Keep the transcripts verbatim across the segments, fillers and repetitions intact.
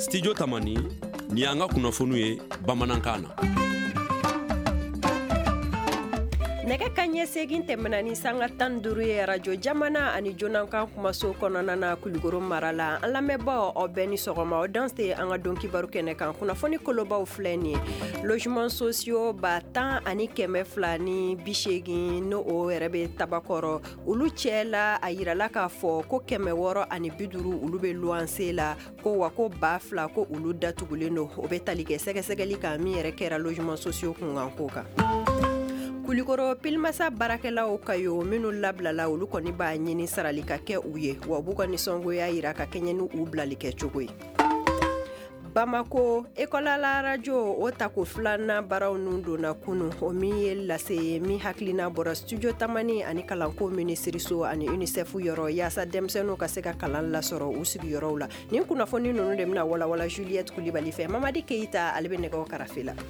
Studio Tamani ni an ka kunnafoniw ye bamanankan na. Nɛgɛ kaɲɛ segin tɛmɛna ni sanga tan duuru ye radio jamana ani jonankan kumaso kɔnɔna na Kulikoro mara la. An lamɛnbaaw aw bɛɛ ni sɔgɔma. O dan se an ka don kibaru kɛnɛ kan. Kunnafoni kolobaw filɛ nin ye. Logements sociaux ba tan ani kɛmɛ fila ni bi seegin no o yɛrɛ bɛ tabakɔrɔ. Olu cɛ la a yirala k'a fɔ ko kɛmɛ wɔɔrɔ ani bi duuru olu bɛ luwanse la ko wa ko ba fila ko olu datugulen don. O bɛ tali kɛ sɛgɛsɛgɛli kan min yɛrɛ kɛra logements sociaux kunkanko kan. Kulikoro pilimasa baarakɛlaw ka yo minnu labilala olu kɔni b'a ɲini sarali ka kɛ u ye wa b'u ka nisɔngoya yira ka kɛɲɛ ni u bilali kɛ cogo ye. Bamako école la radio o tako filanan baaraw nun donna kunu o min ye lase min hakilina bɔra Studio Tamani ani kalanko minisiriso ani UNICEF yɔrɔ yaasa denmisɛnninw ka se ka kalan lasɔrɔ u sigiyɔrɔw la. Nin kunnafoni ninnu de bɛna walawala Juliette Kulibali fɛ. Mamadi Keita ale bɛ nɛgɛw karafe la.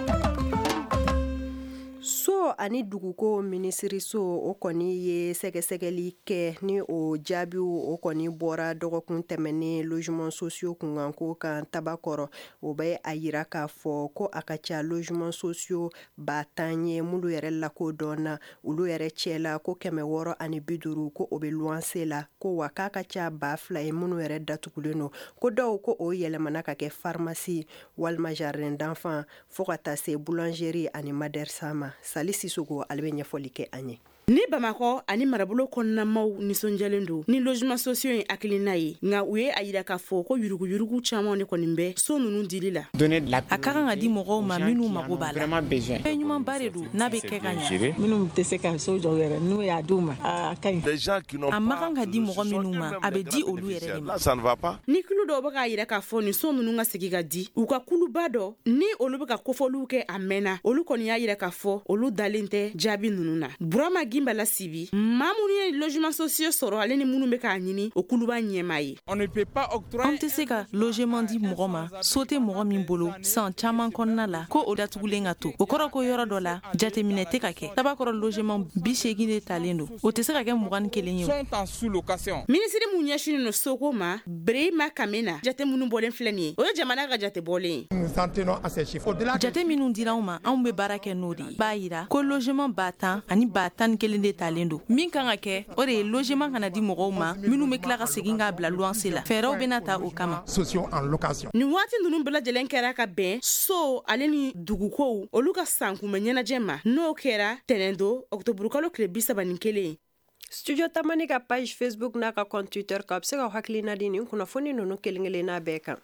So ani duguko minisiriso o kɔni ye sɛgɛsɛgɛli kɛ ni o jaabiw o kɔni bɔra dɔgɔkun tɛmɛnen logements sociaux kunkanko kan tabakɔrɔ. O bɛ a yira k'a fɔ ko a ka ca logements sociaux ba tan ye mulu yɛrɛ lakodɔnna olu yɛrɛ cɛla ko kɛmɛ wɔɔrɔ ani bi duuru ko o bɛ luwanse la ko wa k'a ka ca ba fila ye minnu yɛrɛ datugulen don ko dɔw ko o yɛlɛmana ka kɛ pharmacie walima jardin d'enfant fo ka taa se boulangerie ani madersa ma. Sali Sisoko ale bɛ ɲɛfɔli kɛ an ye. Ni Bamakɔ ani marabolo kɔnɔnamaw nisɔnjɛlen don ni logements sociaux in hakilina ye nka u ye a yira k'a fɔ ko yuruguyurugu caman de kɔni bɛ so ninnu dili la. A ka kan ka di mɔgɔw ma minnu mago b'a la. Fɛn ɲumanba de don n'a bɛ kɛ ka ɲɛ. Minnu tɛ se ka so jɔ yɛrɛ n'u y'a d'u ma a ka ɲi. A ma kan ka di mɔgɔ minnu ma a bɛ di olu yɛrɛ de ma. Ni kulu dɔw bɛ k'a yira k'a fɔ nin so ninnu ka segin ka di u ka kuluba dɔ ni olu bɛ ka kofɔliw kɛ a mɛnna olu kɔni y'a yira k'a fɔ olu dalen tɛ jaabi ninnu na. Burama Gimbala Sibi maa minnu ye logements sociaux sɔrɔ ale ni minnu bɛ k'a ɲini o kuluba ɲɛmaa ye. An tɛ se ka logement di mɔgɔ ma so tɛ mɔgɔ min bolo san caman kɔnɔna la ko o datugulen ka to o kɔrɔ ko yɔrɔ dɔ la jateminɛ tɛ ka kɛ tabakɔrɔ logement bi seegin de talen don o tɛ se ka kɛ mugan ni kelen ye. Minisiri mun ɲɛsinnen don soko ma Brehima Kamena jate minnu bɔlen filɛ nin ye o ye jamana ka jate bɔlen ye. Jate minnu dira anw ma anw bɛ baara kɛ n'o de ye b'a yira ko logement ba tan ani ba tan ni kelen de talen don min kan ka kɛ o de ye logement kana di mɔgɔw ma minnu bɛ tila ka segin k'a bila luwanse la fɛɛrɛw bɛna ta o kama. Nin waati ninnu bɛɛ lajɛlen kɛra ka bɛn so ale ni dugukow olu ka sankunbɛn ɲɛnajɛ ma n'o kɛra tɛnɛndo octobre kalo tile bi saba ni kelen. Studio Tamani ka page Facebook n'a ka compte Twitter ka bɛ se ka hakilina di nin kunnafoni ninnu kelen-kelen n'a bɛɛ kan.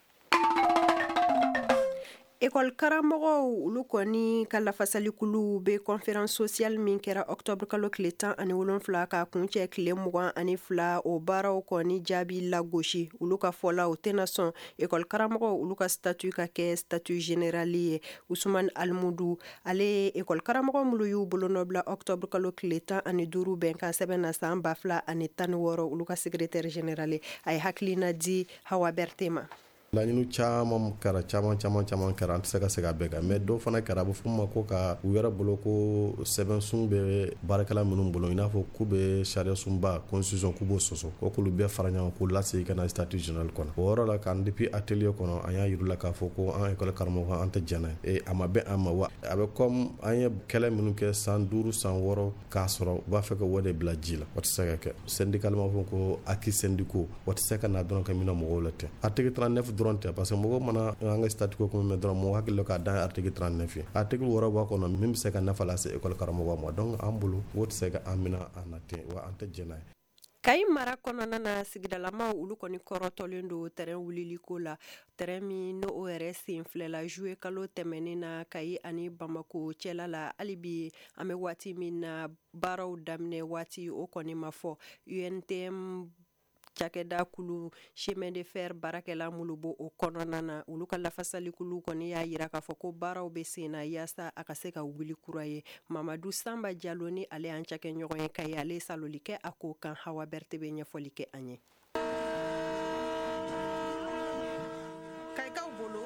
École karamɔgɔw olu kɔni ka lafasalikulu bɛ conférence sociale min kɛra octobre kalo tile tan ani wolonwula ka kuncɛ tile mugan ani fila o baaraw kɔni jaabi lagosi olu ka fɔla o tɛna sɔn école karamɔgɔw olu ka statut ka kɛ statut général ye. Usman Almudu ale ye école karamɔgɔ minnu y'u bolonɔ bila octobre kalo tile tan ani duuru bɛnkan sɛbɛn na san ba fila ani tan ni wɔɔrɔ olu ka secrétaire général ye a ye hakilina di Hawa Berté ma. Laɲini caman kɛra caman caman caman kɛra an tɛ se ka se ka bɛɛ kan mais dɔw fana kɛra a bɛ f'u ma ko ka u yɛrɛ bolo ko sɛbɛnsun bɛ baarakɛla minnu bolo i n'a fɔ k'u bɛ sariyasunba constitution k'u b'o sɔsɔ ko k'olu bɛɛ fara ɲɔgɔn k'u lasegin ka na statut général kɔnɔ o yɔrɔ la kan depuis atelier kɔnɔ an y'a yir'u la k'a fɔ ko an école karamɔgɔ an tɛ jɛn n'a ye a ma bɛn an ma wa a bɛ comme an ye kɛlɛ minnu kɛ san duuru san wɔɔrɔ k'a sɔrɔ u b'a fɛ ka o de bila ji la o tɛ se ka kɛ syndicalement fɔ ko acquis syndicaux o tɛ se ka na dɔrɔn ka minɛ mɔgɔw la ten article trente-neuf dɔrɔn tɛ parce que mɔgɔ mana an ka statut ko kuma mɛn dɔrɔn mɔgɔ hakili la k'a dan article trente-neuf ye article wɔɔrɔ b'a kɔnɔ min bɛ se ka nafa lase école karamɔgɔ ma donc an bolo o tɛ se ka an minɛ an na ten wa an tɛ jɛn n'a ye. Kayi mara kɔnɔna na sigidalamaw olu kɔni kɔrɔtɔlen don terrain wuliliko la terrain min n'o yɛrɛ sen filɛla juillet kalo tɛmɛnen na Kayi ani Bamako cɛla la hali bi an bɛ waati min na baaraw daminɛ waati o kɔni ma fɔ U N T M cakɛda kulu chemin de fer baarakɛla minnu b'o o kɔnɔna na olu ka lafasalikulu kɔni y'a yira k'a fɔ ko baaraw bɛ sen na yaasa a ka se ka wuli kura ye. Mamadu Samba Diallo ni ale y'an cakɛɲɔgɔn ye Kayi ale saloli kɛ a ko kan Hawa Berté bɛ ɲɛfɔli kɛ an ye. Kayikaw bolo terrain ye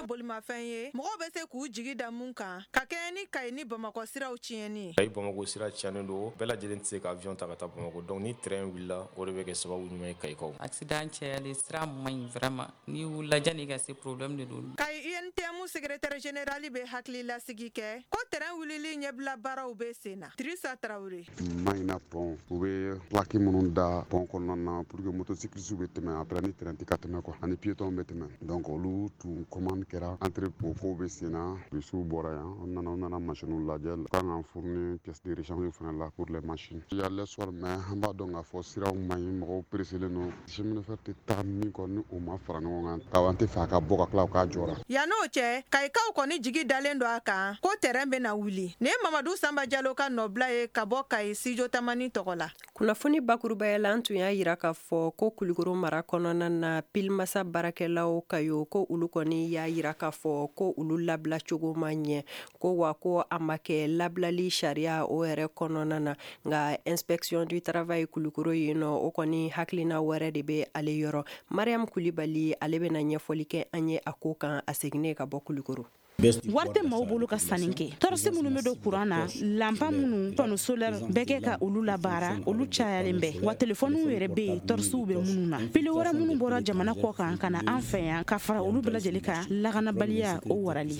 bolimafɛn ye mɔgɔw bɛ se k'u jigi da mun kan ka kɛɲɛ ni Kayi ni Bamakɔ siraw tiɲɛni. Kayi Bamakɔ sira tiɲɛnen don bɛɛ lajɛlen tɛ se ka avion ta ka taa Bamakɔ donc ni train wulila o de bɛ kɛ sababu ɲuman ye Kayikaw. Accident cɛyali sira man ɲi vraiment ni wulila janni ka se problème de don. Kayi U N T M secrétaire général bɛ hakili lasigi kɛ ko train wulili ɲɛbila baaraw bɛ sen na. Dirisa Traoré. Mayina pont u bɛ plaque minnu da pont kɔnɔna na pour que motocyclistes bɛ tɛmɛ après ni train tɛ ka tɛmɛ quoi ani piétons bɛ tɛmɛ donc olu tun commande kɛra entrepôt ko bɛ sen na bisiw bɔra yan on nana on nana machine lajɛ kan ka fournir pièces de rechange fana la pour les machines. Il y a le soir mais an b'a dɔn k'a fɔ siraw man ɲi mɔgɔw presselen don chemin de fer tɛ taa min kɔ ni o ma fara ɲɔgɔn kan ka an tɛ fɛ a ka bɔ ka tila o k'a jɔra. Yan'o cɛ Kayikaw kɔni jigi dalen don a kan ko terrain bɛ na wuli. Nin ye Mamadu Sanba Jalo ka nɔbila ye ka bɔ Kayi Sijo Tamani tɔgɔ la. Kunnafoni bakurubaya la an tun y'a yira k'a fɔ ko Kulikoro mara kɔnɔna na pilimasa baarakɛlaw Kayo ko olu kɔni y'a yira k'a fɔ ko olu labila cogo ma ɲɛ ko wa ko a ma kɛ labilali sariya o yɛrɛ kɔnɔna na nka inspection du travail Kulikoro yen nɔ o kɔni hakilina wɛrɛ de bɛ ale yɔrɔ. Mariam Kulibali ale bɛna ɲɛfɔli kɛ an ye a ko kan a seginnen ka bɔ Kulikoro. Wari tɛ maaw bolo ka sanni kɛ tɔrɔsi minnu bɛ don kuran na lampa minnu panneau solaire bɛɛ kɛ ka olu labaara olu cayalen bɛ wa telefɔniw yɛrɛ bɛ yen tɔrɔsiw bɛ minnu na pile wɛrɛ minnu bɔra jamana kɔ kan ka na an fɛ yan ka fara olu bɛɛ lajɛlen ka laganabaliya o warali.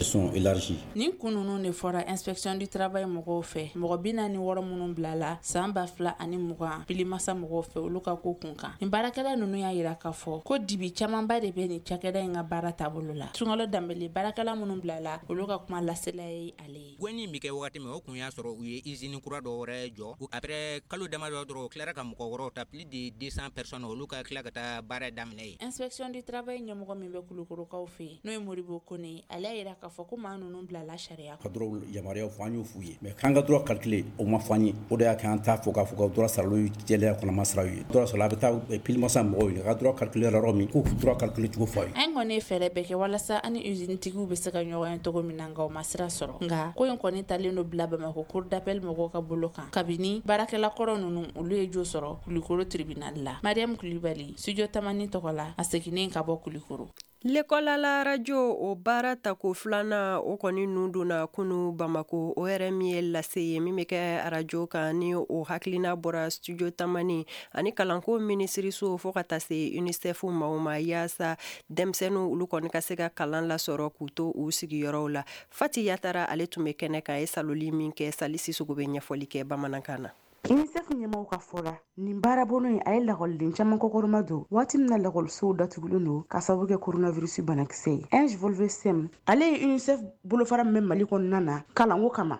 Nin kun ninnu de fɔra inspection du travail mɔgɔw fɛ mɔgɔ bi naani wɔɔrɔ minnu bila la san ba fila ani mugan pilimasa mɔgɔw fɛ olu ka ko kun kan. Nin baarakɛla ninnu y'a yira k'a fɔ ko dibi camanba de bɛ nin cakɛda in ka baara taabolo la. Sunkalo Danbele baarakɛla minnu bila la olu ka kuma lasela ye ale ye. Gweni mi kɛ wagati min o kun y'a sɔrɔ u ye usine kura dɔ wɛrɛ jɔ après kalo damadɔ dɔrɔn u tilara ka mɔgɔ wɔɔrɔ ta plus de deux cents personnes olu ka tila ka taa baara daminɛ ye. Inspection du travail ɲɛmɔgɔ min bɛ Kulukorokaw fɛ yen n'o ye Moribo Kone ye ale y'a yira k'a fɔ ko maa ninnu bilala sariya ka dɔrɔn yamaruyaw fɔ an y'o f'u ye mais k'an ka dɔrɔn calculer o ma fɔ an ye o de y'a kɛ an t'a fɔ k'a fɔ ka dɔrɔn saralo jɛlɛya kɔnɔma saraw ye dɔrɔn sɔrɔ a bɛ taa pilimasa mɔgɔw ye ka dɔrɔn calculer yɔrɔ min k'u dɔrɔn calculer cogo fɔ a ye. An kɔni ye fɛɛrɛ bɛɛ kɛ walasa ani usine tigiw bɛ se ka ɲɔgɔn ye cogo min na nka o ma sira sɔrɔ nka ko in kɔni talen don bila Bamakɔ cour d'appel mɔgɔw ka bolo kan kabini baarakɛla kɔrɔ ninnu olu ye jo sɔrɔ Kulikoro tribunal la. Mariam Kulibali Studio Tamani tɔgɔ la a seginnen ka bɔ Kulikoro. L'école la radio o baara tako filanan o kɔni nun donna kunu Bamako o yɛrɛ min ye lase ye min bɛ kɛ radio kan ni o hakilina bɔra Studio Tamani ani kalanko minisiriso fo ka taa se UNICEF ma o ma yaasa denmisɛnninw olu kɔni ka se ka kalan lasɔrɔ k'u to u sigiyɔrɔw la. Fati Yatara ale tun bɛ kɛnɛ kan ye saloli min kɛ Sali Sisogo bɛ ɲɛfɔli kɛ bamanankan na. UNICEF ɲɛmɔgɔw ka fɔ la nin baarabolo in a ye lakɔliden caman kɔkɔrɔma don waati min na lakɔlisow datugulen don ka sababu kɛ coronavirus banakisɛ ye. Ange Volvesem ale ye UNICEF bolofara min bɛ Mali kɔnɔna na kalanko kama.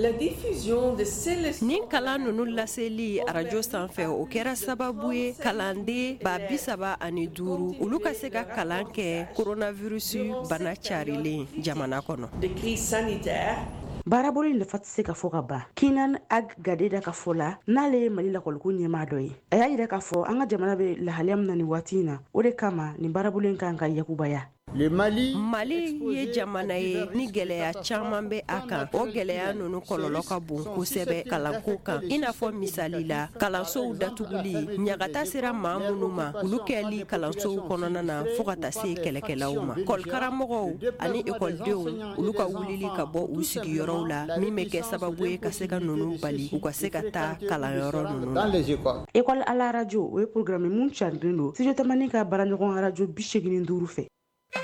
Nin kalan ninnu laseli arajo sanfɛ o kɛra sababu ye kalanden ba bi saba ani duuru olu ka se ka kalan kɛ coronavirus bana carilen jamana kɔnɔ. Baarabolo in nafa tɛ se ka fɔ ka ban. Kinan Ag Gadeda ka fɔ la n'ale ye Mali lakɔliko ɲɛmaa dɔ ye. A y'a yira k'a fɔ an ka jamana bɛ lahalaya min na nin waati in na o de kama nin baarabolo in kan ka yakubaya. Mali ye jamana ye ni gɛlɛya caman bɛ a kan o gɛlɛya ninnu kɔlɔlɔ ka bon kosɛbɛ kalanko kan i n'a fɔ misali la kalansow datuguli ɲagata sera maa minnu ma olu kɛli kalansow kɔnɔna na fo ka taa se kɛlɛkɛlaw ma kɔlikaramɔgɔw ani ekɔlidenw olu ka wulili ka bɔ u sigiyɔrɔw la min bɛ kɛ sababu ye ka se ka ninnu bali u ka se ka taa kalanyɔrɔ ninnu na. École à la radio o ye programme mun carilen don Studio Tamani ka baaraɲɔgɔn radio bi seegin ni duuru fɛ.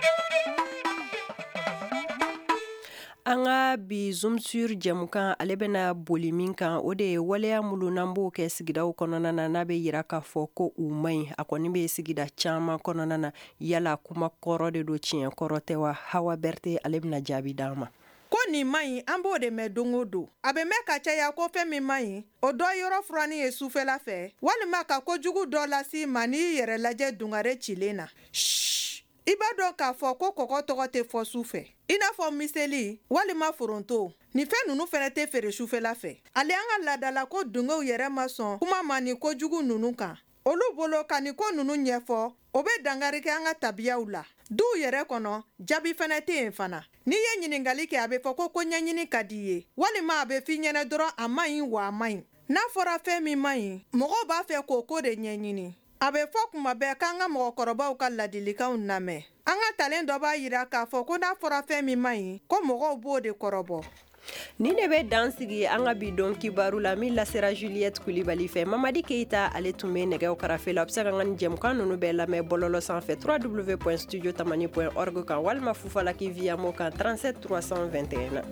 An ka bi Zoom sur jɛmukan ale bɛna boli min kan o de ye waleya minnu n'an b'o kɛ sigidaw kɔnɔna na n'a bɛ yira k'a fɔ ko u man ɲi a kɔni bɛ sigida caman kɔnɔna na yala kuma kɔrɔ de don tiɲɛ kɔrɔ tɛ wa Hawa Berte ale bɛna jaabi d'an ma. Ko nin man ɲi an b'o de mɛn don o don a bɛ mɛn ka caya ko fɛn min man ɲi o dɔ yɔrɔ furani ye sufɛla fɛ walima ka kojugu dɔ lasi ma n'i yɛrɛ lajɛ dungare cilen na. I b'a dɔn k'a fɔ ko kɔgɔ tɔgɔ tɛ fɔ su fɛ i n'a fɔ miseli walima foronto ni fɛn ninnu fɛnɛ tɛ feere sufɛla fɛ ale an ka laadala ko dungew yɛrɛ ma sɔn kuma ma ni kojugu ninnu kan olu bolo ka ni ko ninnu ɲɛfɔ o bɛ dangari kɛ an ka tabiyaw la duw yɛrɛ kɔnɔ jaabi fɛnɛ tɛ yen fana n'i ye ɲininkali kɛ a bɛ fɔ ko ko ɲɛɲini ka di ye walima a bɛ f'i ɲɛna dɔrɔn a man ɲi wa a man ɲi n'a fɔra fɛn min man ɲi mɔgɔw b'a fɛ k'o ko de ɲɛɲini a bɛ fɔ kuma bɛɛ k'an ka mɔgɔkɔrɔbaw ka ladilikanw lamɛn. An ka talen dɔ b'a yira k'a fɔ ko n'a fɔra fɛn min man ɲi ko mɔgɔw b'o de kɔrɔbɔ. Ni ne bɛ dan sigi an ka bi dɔn kibaru la min lasera Juliette Kulibali fɛ. Mamadi Keita ale tun bɛ nɛgɛw karafe la. A bɛ se ka n ka nin jɛmukan ninnu bɛɛ lamɛn bɔlɔlɔ sanfɛ w w w point studio tamani point org kan walima Fufalaki via mo kan trente-sept trois cent vingt et un.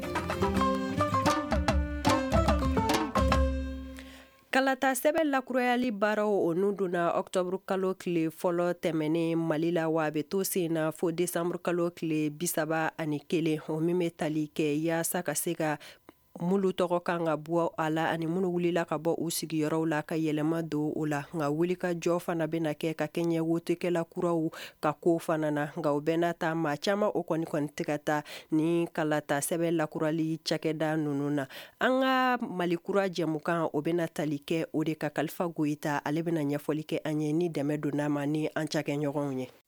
Kalata sɛbɛn lakurayali baaraw o n'u donna octobre kalo tile fɔlɔ tɛmɛnen Mali la wa a bɛ to sen na fo décembre kalo tile bi saba ani kelen o min bɛ tali kɛ yaasa ka se ka mulu tɔgɔ kan ka bɔ a la ani minnu wulila ka bɔ u sigiyɔrɔw la ka yɛlɛma don o la nka wulikajɔ fana bɛna kɛ ka kɛɲɛ wotekɛla kuraw ka ko fana na nka o bɛɛ n'a ta maa caman o kɔni kɔni tɛ ka taa ni kalata sɛbɛn lakurali cakɛda ninnu na. An ka Malikura jɛmukan o bɛna tali kɛ o de ka Kalifa Goyita ale bɛna ɲɛfɔli kɛ an ye ni dɛmɛ donna ma ni an cakɛɲɔgɔnw ye.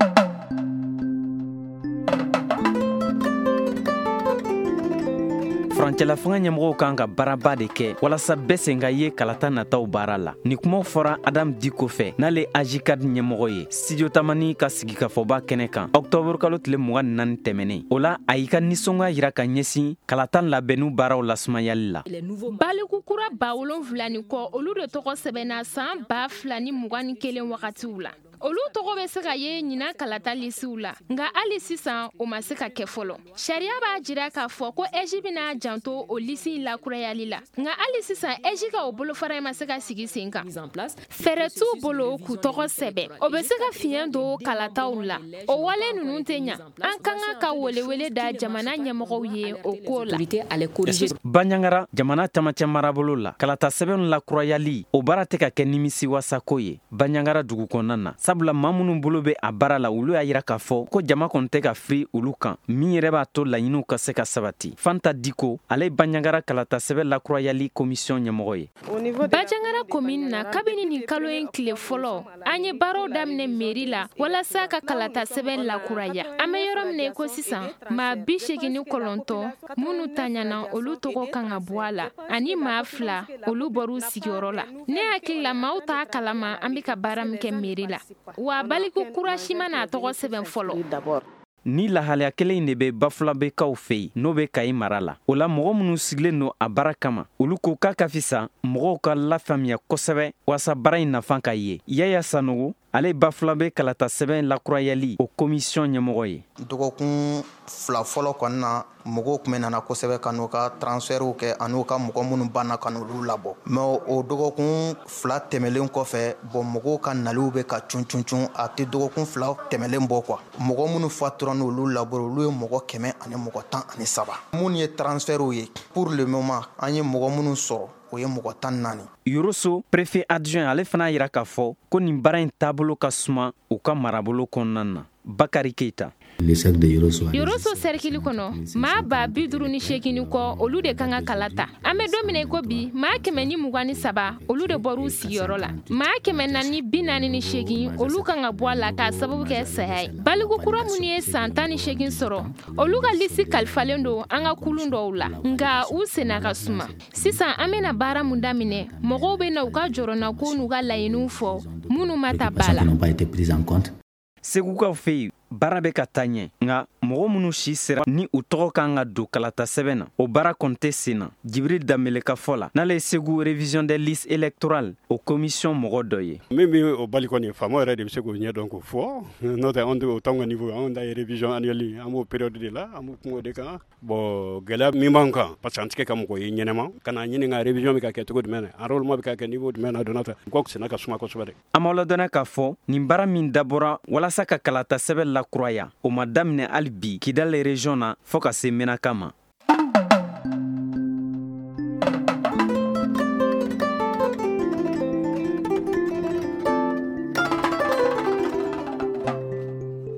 Furancɛla fanga ɲɛmɔgɔw kan ka baaraba de kɛ walasa bɛɛ sen ka ye kalata nataw baara la. Ni kumaw fɔra Adam Diko fɛ n'ale A J C A D ɲɛmɔgɔ ye studio tamani ka sigikafɔba kɛnɛ kan octobre kalo tile mugan ni naani tɛmɛnen. O la a y'i ka nisɔngoya yira ka ɲɛsin kalata labɛnnu baaraw lasumanyali la. Baliku kura ba wolonwula ni kɔ olu de tɔgɔ sɛbɛnna san ba fila ni mugan ni kelen wagatiw la. Olu tɔgɔ bɛ se ka ye ɲina kalata lisiw la nka hali sisan o ma se ka kɛ fɔlɔ. Sariya b'a jira k'a fɔ ko Eji bɛna janto o lisi lakurayali la nka hali sisan Eji ka o bolofara ma se ka sigi sen kan. Fɛɛrɛ t'u bolo k'u tɔgɔ sɛbɛn o bɛ se ka fiɲɛ don kalataw la. O wale ninnu tɛ ɲa an kan ka ka welewele da jamana ɲɛmɔgɔw ye o ko la. Banɲangara jamana camancɛ marabolo la kalata sɛbɛn lakurayali o baara tɛ ka kɛ nimisi wasako ye Banɲangara dugu kɔnɔna na. Sabula maa minnu bolo bɛ a baara la olu y'a yira k'a fɔ ko jama kɔni tɛ ka firi olu kan min yɛrɛ b'a to laɲiniw ka se ka sabati. Fanta Diko ale ye Banɲangara kalata sɛbɛn lakurayali commission ɲɛmɔgɔ ye. Banɲangara commune na kabini nin kalo in tile fɔlɔ an ye baaraw daminɛ mairie la walasa ka kalata sɛbɛn lakuraya. An bɛ yɔrɔ min ko sisan maa bi seegin ni kɔnɔntɔn minnu taɲana olu tɔgɔ kan ka bɔ a la ani maa fila olu bɔr'u sigiyɔrɔ la. Ne hakili la maaw t'a kalama an bɛ ka baara min kɛ mairie la. Wa Baliku kura si ma n'a tɔgɔ sɛbɛn fɔlɔ. Ni lahalaya kelen in de bɛ Bafulabekaw fɛ yen n'o bɛ Kayi mara la. O la mɔgɔ minnu sigilen don a baara kama olu ko k'a ka fisa mɔgɔw ka lafaamuya kosɛbɛ walasa baara in nafa ka ye. Yaya Sanogo ale ye Bafulabe kalata sɛbɛn lakurayali o commission ɲɛmɔgɔ ye. Dɔgɔkun fila fɔlɔ kɔni na mɔgɔw tun bɛ nana kosɛbɛ ka n'u ka transfertw kɛ an'u ka mɔgɔ minnu banna ka n'olu labɔ. Mais o dɔgɔkun fila tɛmɛlen kɔfɛ bon mɔgɔw ka naliw bɛ ka cun cun cun a tɛ dɔgɔkun fila tɛmɛlen bɔ quoi. Mɔgɔ minnu fatura n'olu labɔ olu ye mɔgɔ kɛmɛ ani mɔgɔ tan ani saba. Minnu ye transfertw ye pour le moment an ye mɔgɔ minnu sɔrɔ o ye mɔgɔ tan naani. Yoroso préfet adjoint ale fana yira k'a fɔ ko nin baara in taabolo ka suma u ka marabolo kɔnɔna na. Bakari Keita. Yoroso serikili kɔnɔ maa ba bi duuru ni seegin kɔ olu de kan ka kalata. An bɛ don min ko bi maa kɛmɛ ni mugan ni saba olu de bɔr'u sigiyɔrɔ la. Maa kɛmɛ naani bi naani ni seegin olu kan ka bɔ a la k'a sababu kɛ saya ye. Baliku kura minnu ye san tan ni seegin sɔrɔ olu ka lisi kalifalen don an ka kulun dɔw la nka u senna ka suma. Sisan an bɛna baara mun daminɛ mɔgɔw bɛ na u ka jɔrɔna ko n'u ka laɲiniw fɔ minnu ma ta ba la. Segukaw fɛ yen baara bɛ ka taa ɲɛ nka mɔgɔ minnu si sera ni u tɔgɔ kan ka don kalata sɛbɛn na o baara kɔni tɛ sen na. Jibiri Danbele ka fɔ la n'ale ye Segu révision des listes électorales o commission mɔgɔ dɔ ye. Min bɛ o bali kɔni faamaw yɛrɛ de bɛ se k'o ɲɛdɔn k'o fɔ n'o tɛ anw tɛ o t'anw ka niveau anw ta ye révision annuelle an b'o période de la an b'o kuma o de kan. Bon gɛlɛya min b'an kan parce que an tɛ kɛ ka mɔgɔ ye ɲɛnɛma ka na ɲini ka révision bɛ ka kɛ cogo jumɛn na enrôlement bɛ ka kɛ niveau jumɛn na donna ta ko senna ka suma kosɛbɛ dɛ. An b'aw ladɔnniya k'a fɔ nin baara min dabɔra walasa ka kalata sɛbɛn lakuraya o ma daminɛ hali bi Kidali région na fo ka se Menaka ma.